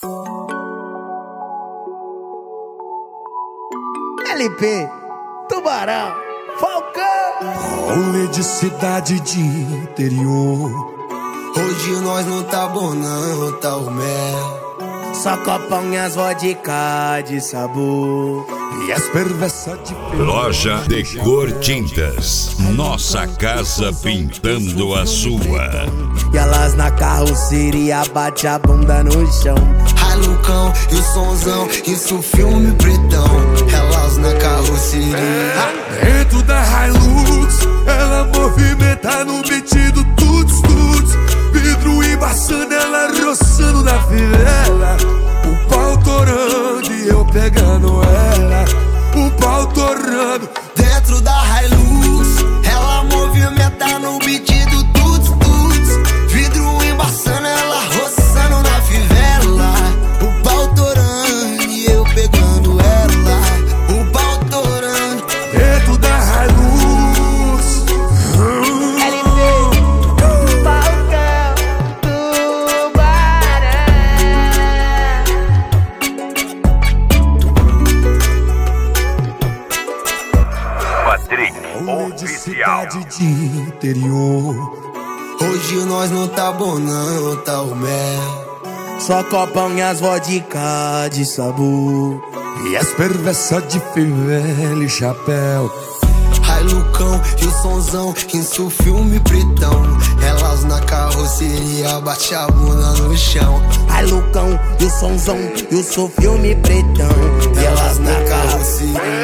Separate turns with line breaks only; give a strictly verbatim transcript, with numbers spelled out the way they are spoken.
L P, Tubarão, Falcão.
Rolê de cidade de interior.
Hoje nós não tá bom não, tá o mel.
Só copão e as vodka de sabor.
E as perversas de
Loja Decor Tintas. Nossa casa pintando a sua.
E elas na carroceria bate a bunda no chão.
Ralucão e o sonzão, isso filme pretão. Elas na carroceria.
Dentro da Hilux, ela movimenta no beat do tuts tuts. Vidro embaçando, ela roçando na fivela. O pau torando e eu pegando ela. O pau torando.
Dentro da Hilux, ela movimenta no beat do tuts tuts. Vidro embaçando, ela roçando na fivela. O pau torando e eu pegando ela. O pau torando.
Dentro da Hilux.
L P, Falcão, Tubarão.
Patrick
Rolê de
Oficial.
cidade de interior.
Hoje nós não tá bom não, tá o mel.
Só copão e as vodka de sabor.
E as perversas de fivela e chapéu.
Railucão e o sonzão, isso filme pretão. Elas na carroceria, bate a bunda no chão.
Ai, Lucão, e o sonzão, e o seu filme pretão. E elas na carroceria.